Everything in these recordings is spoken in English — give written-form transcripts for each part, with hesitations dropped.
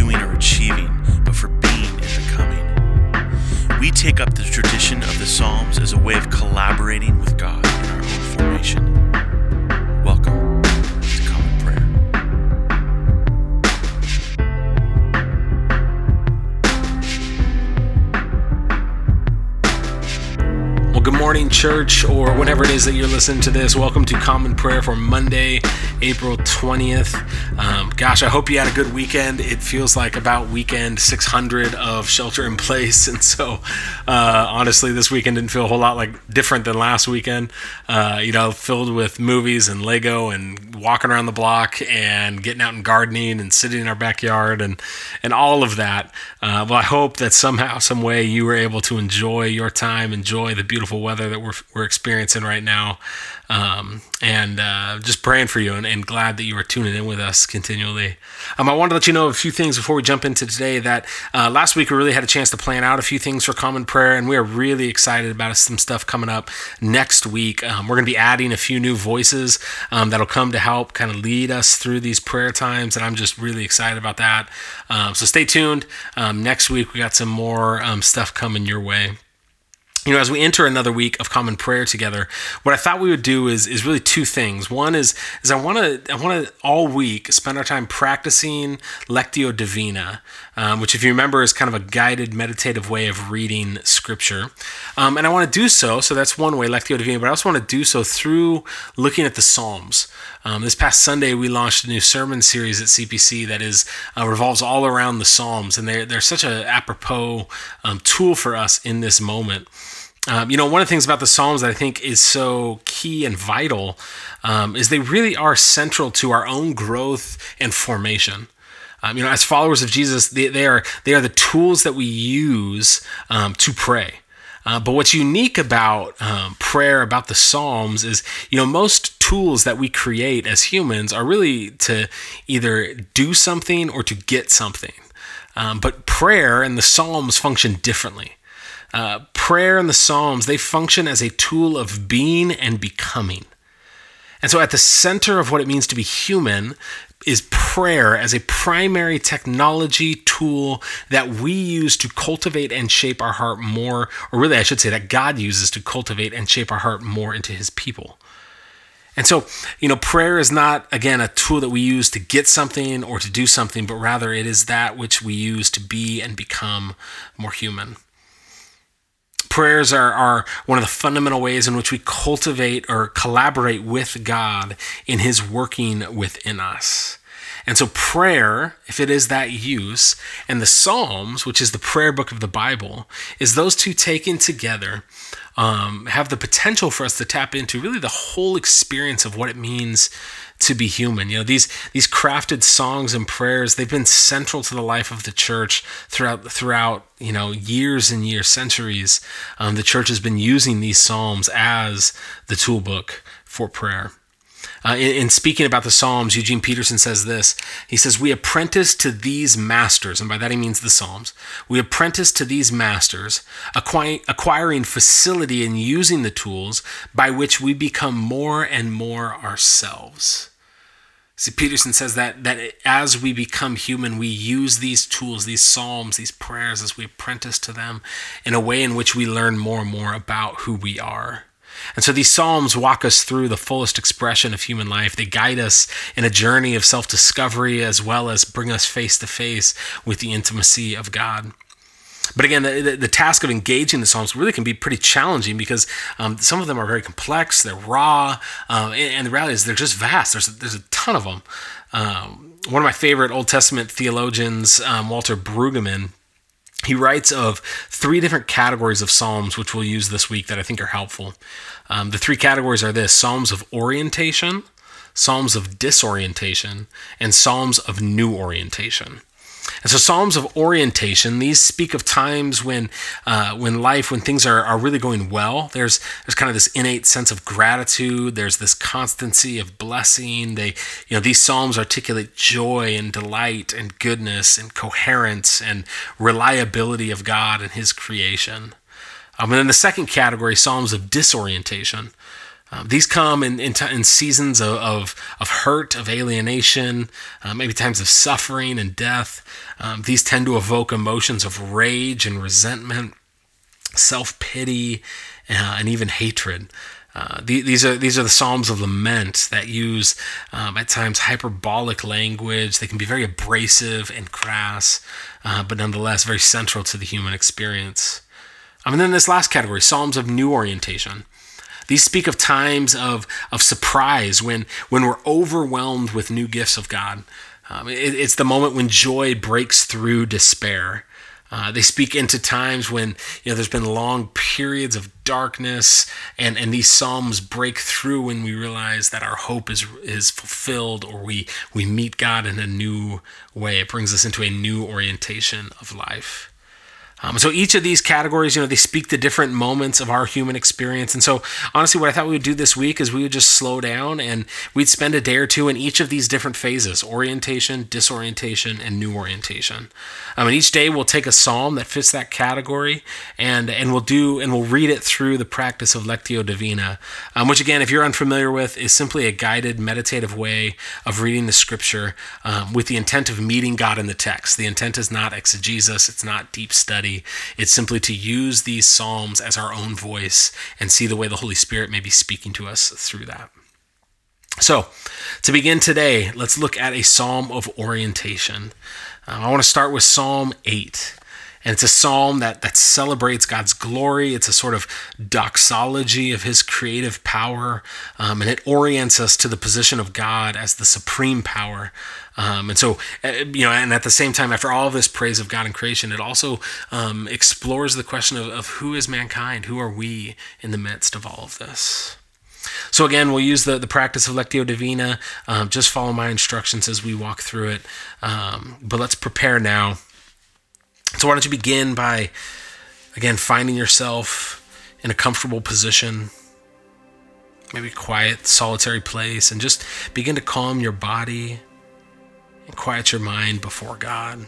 doing or achieving, but for being and becoming. We take up the tradition of the Psalms as a way of collaborating with God in our own formation. Welcome to Common Prayer. Well, good morning, church, or whenever it is that you're listening to this. Welcome to Common Prayer for Monday, April 20th. Gosh, I hope you had a good weekend. It feels like about weekend 600 of shelter in place. And so, honestly, this weekend didn't feel a whole lot different than last weekend, filled with movies and Lego and walking around the block and getting out and gardening and sitting in our backyard and all of that. Well, I hope that somehow, some way you were able to enjoy your time, enjoy the beautiful weather that we're experiencing right now. Just praying for you and glad that you are tuning in with us continually. I wanted to let you know a few things before we jump into today that last week we really had a chance to plan out a few things for Common Prayer, and we are really excited about some stuff coming up next week. We're going to be adding a few new voices that'll come to help kind of lead us through these prayer times, and I'm just really excited about that. So stay tuned. Next week we got some more stuff coming your way. As we enter another week of Common Prayer together, what I thought we would do is really two things. One is I want to all week spend our time practicing Lectio Divina, which, if you remember, is kind of a guided meditative way of reading Scripture. And I want to do so that's one way, Lectio Divina, but I also want to do so through looking at the Psalms. This past Sunday, we launched a new sermon series at CPC that revolves all around the Psalms, and they're such a apropos tool for us in this moment. One of the things about the Psalms that I think is so key and vital is they really are central to our own growth and formation. As followers of Jesus, they are the tools that we use to pray. But what's unique about prayer, about the Psalms, is, most tools that we create as humans are really to either do something or to get something. But prayer and the Psalms function differently. Prayer and the Psalms, they function as a tool of being and becoming. And so at the center of what it means to be human is prayer as a primary technology tool that we use to cultivate and shape our heart more, or really I should say that God uses to cultivate and shape our heart more into his people. And so, prayer is not, again, a tool that we use to get something or to do something, but rather it is that which we use to be and become more human. Prayers are one of the fundamental ways in which we cultivate or collaborate with God in his working within us. And so prayer, if it is that use, and the Psalms, which is the prayer book of the Bible, is those two taken together, have the potential for us to tap into really the whole experience of what it means to be human. These crafted songs and prayers, they've been central to the life of the church throughout years and years, centuries. The church has been using these Psalms as the tool book for prayer. In speaking about the Psalms, Eugene Peterson says this. He says, "We apprentice to these masters," and by that he means the Psalms. "We apprentice to these masters, acquiring facility in using the tools by which we become more and more ourselves." See, Peterson says that as we become human, we use these tools, these Psalms, these prayers, as we apprentice to them in a way in which we learn more and more about who we are. And so these Psalms walk us through the fullest expression of human life. They guide us in a journey of self-discovery as well as bring us face to face with the intimacy of God. But again, the task of engaging the Psalms really can be pretty challenging because some of them are very complex, they're raw, and the reality is they're just vast. There's a ton of them. One of my favorite Old Testament theologians, Walter Brueggemann, he writes of three different categories of Psalms, which we'll use this week, that I think are helpful. The three categories are this: Psalms of orientation, Psalms of disorientation, and Psalms of new orientation. And so Psalms of orientation, these speak of times when things are really going well. There's kind of this innate sense of gratitude. There's this constancy of blessing. These Psalms articulate joy and delight and goodness and coherence and reliability of God and his creation. And then the second category, Psalms of disorientation. These come in seasons of hurt, of alienation, maybe times of suffering and death. These tend to evoke emotions of rage and resentment, self-pity, and even hatred. These are the Psalms of lament that use at times hyperbolic language. They can be very abrasive and crass, but nonetheless very central to the human experience. And then this last category, Psalms of new orientation. These speak of times of surprise when we're overwhelmed with new gifts of God. It's the moment when joy breaks through despair. They speak into times when there's been long periods of darkness, and these psalms break through when we realize that our hope is fulfilled, or we meet God in a new way. It brings us into a new orientation of life. So each of these categories, they speak to different moments of our human experience. And so honestly, what I thought we would do this week is we would just slow down and we'd spend a day or two in each of these different phases: orientation, disorientation, and new orientation. And each day we'll take a psalm that fits that category, and we'll read it through the practice of Lectio Divina, which again, if you're unfamiliar with, is simply a guided meditative way of reading the scripture with the intent of meeting God in the text. The intent is not exegesis, it's not deep study. It's simply to use these psalms as our own voice and see the way the Holy Spirit may be speaking to us through that. So, to begin today, let's look at a psalm of orientation. I want to start with Psalm 8. And it's a psalm that celebrates God's glory. It's a sort of doxology of his creative power. And it orients us to the position of God as the supreme power. And at the same time, after all of this praise of God and creation, it also explores the question of who is mankind? Who are we in the midst of all of this? So again, we'll use the practice of Lectio Divina. Just follow my instructions as we walk through it. But let's prepare now. So why don't you begin by, again, finding yourself in a comfortable position, maybe a quiet, solitary place, and just begin to calm your body and quiet your mind before God.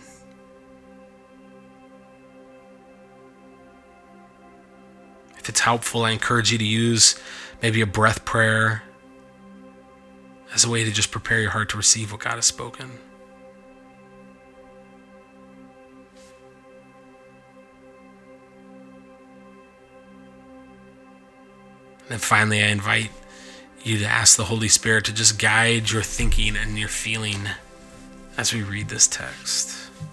If it's helpful, I encourage you to use maybe a breath prayer as a way to just prepare your heart to receive what God has spoken. And then finally, I invite you to ask the Holy Spirit to just guide your thinking and your feeling as we read this text.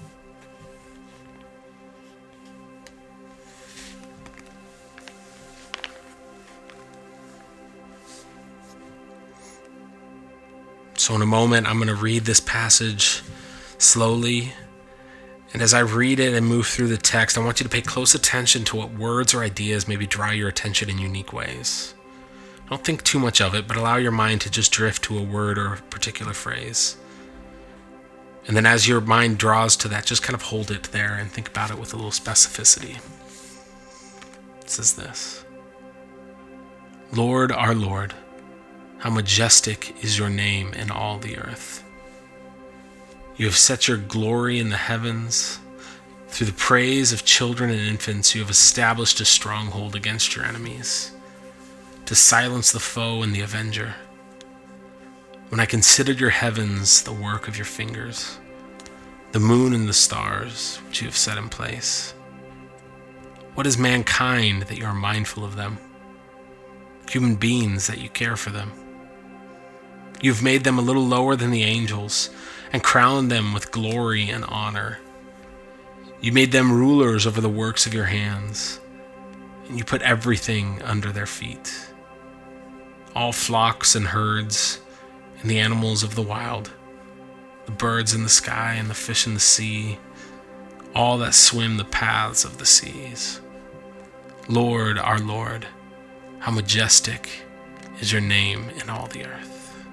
So in a moment, I'm going to read this passage slowly. And as I read it and move through the text, I want you to pay close attention to what words or ideas maybe draw your attention in unique ways. Don't think too much of it, but allow your mind to just drift to a word or a particular phrase. And then as your mind draws to that, just kind of hold it there and think about it with a little specificity. It says this: Lord, our Lord, how majestic is your name in all the earth. You have set your glory in the heavens. Through the praise of children and infants, you have established a stronghold against your enemies, to silence the foe and the avenger. When I considered your heavens, the work of your fingers, the moon and the stars which you have set in place. What is mankind that you are mindful of them? Human beings that you care for them. You have made them a little lower than the angels and crowned them with glory and honor. You made them rulers over the works of your hands, and you put everything under their feet. All flocks and herds, and the animals of the wild, the birds in the sky and the fish in the sea, all that swim the paths of the seas. Lord, our Lord, how majestic is your name in all the earth.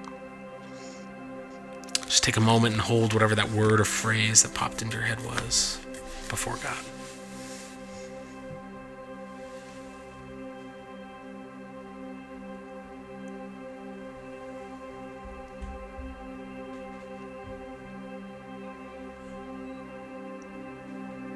Just take a moment and hold whatever that word or phrase that popped into your head was before God.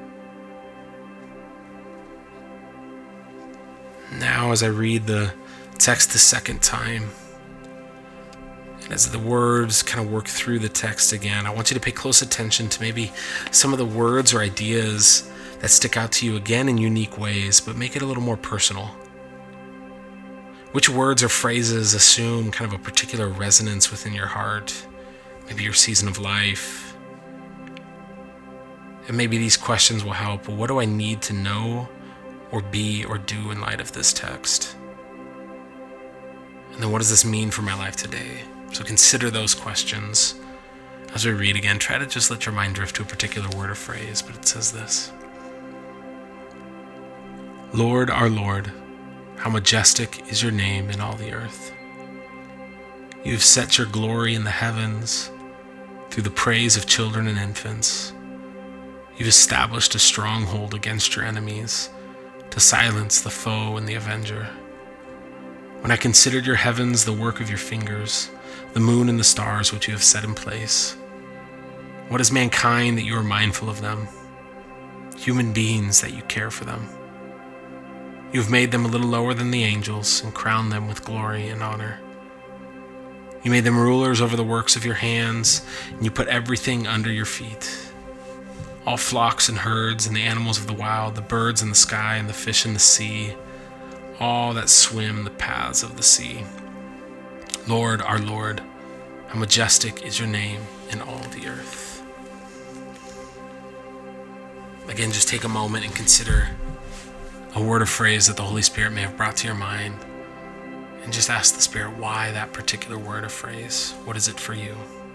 Now, as I read the text the second time. And as the words kind of work through the text again, I want you to pay close attention to maybe some of the words or ideas that stick out to you again in unique ways, but make it a little more personal. Which words or phrases assume kind of a particular resonance within your heart, maybe your season of life? And maybe these questions will help. What do I need to know or be or do in light of this text? And then what does this mean for my life today? So consider those questions. As we read again, try to just let your mind drift to a particular word or phrase, but it says this. Lord, our Lord, how majestic is your name in all the earth. You have set your glory in the heavens through the praise of children and infants. You've established a stronghold against your enemies to silence the foe and the avenger. When I considered your heavens, the work of your fingers, the moon and the stars which you have set in place, what is mankind that you are mindful of them? Human beings that you care for them. You have made them a little lower than the angels and crowned them with glory and honor. You made them rulers over the works of your hands, and you put everything under your feet. All flocks and herds and the animals of the wild, the birds in the sky and the fish in the sea, all that swim the paths of the sea. Lord, our Lord, how majestic is your name in all the earth. Again, just take a moment and consider a word or phrase that the Holy Spirit may have brought to your mind, and just ask the Spirit why that particular word or phrase. What is it for you?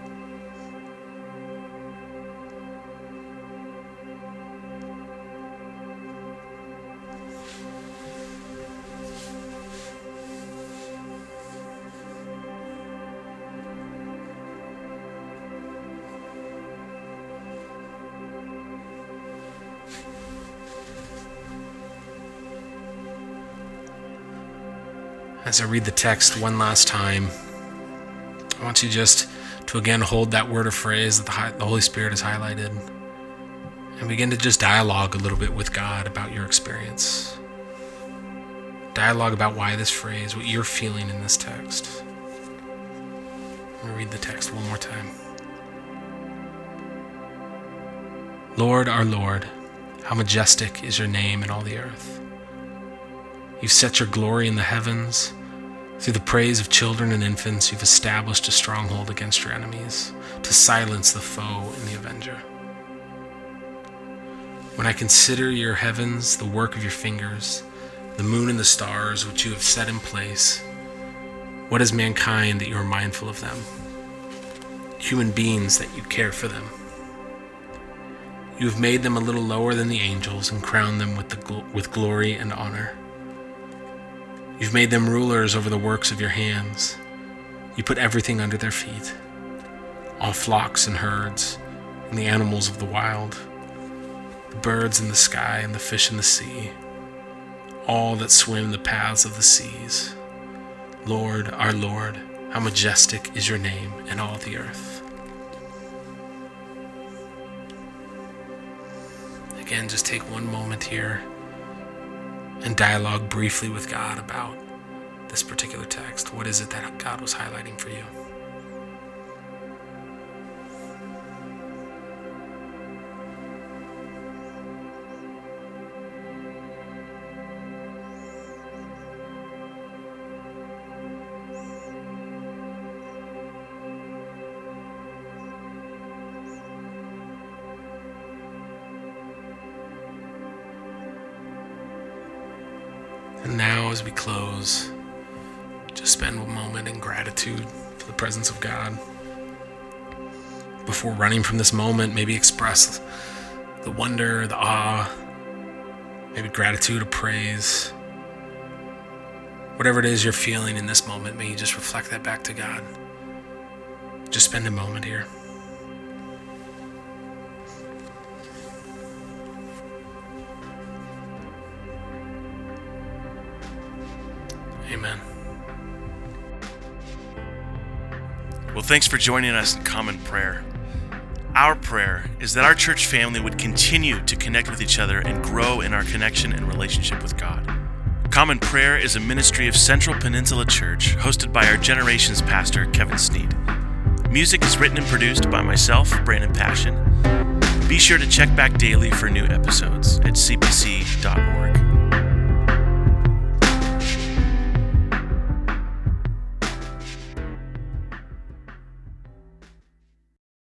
As I read the text one last time, I want you just to again hold that word or phrase that the Holy Spirit has highlighted and begin to just dialogue a little bit with God about your experience. Dialogue about why this phrase, what you're feeling in this text. Let me read the text one more time. Lord, our Lord, how majestic is your name in all the earth. You've set your glory in the heavens. Through the praise of children and infants, you've established a stronghold against your enemies to silence the foe and the avenger. When I consider your heavens, the work of your fingers, the moon and the stars which you have set in place, what is mankind that you are mindful of them? Human beings that you care for them. You have made them a little lower than the angels and crowned them with glory and honor. You've made them rulers over the works of your hands. You put everything under their feet, all flocks and herds, and the animals of the wild, the birds in the sky and the fish in the sea, all that swim the paths of the seas. Lord, our Lord, how majestic is your name in all the earth. Again, just take one moment here and dialogue briefly with God about this particular text. What is it that God was highlighting for you? And now as we close, just spend a moment in gratitude for the presence of God. Before running from this moment, maybe express the wonder, the awe, maybe gratitude or praise. Whatever it is you're feeling in this moment, may you just reflect that back to God. Just spend a moment here. Amen. Well, thanks for joining us in Common Prayer. Our prayer is that our church family would continue to connect with each other and grow in our connection and relationship with God. Common Prayer is a ministry of Central Peninsula Church, hosted by our Generations pastor, Kevin Sneed. Music is written and produced by myself, Brandon Passion. Be sure to check back daily for new episodes at cpc.org.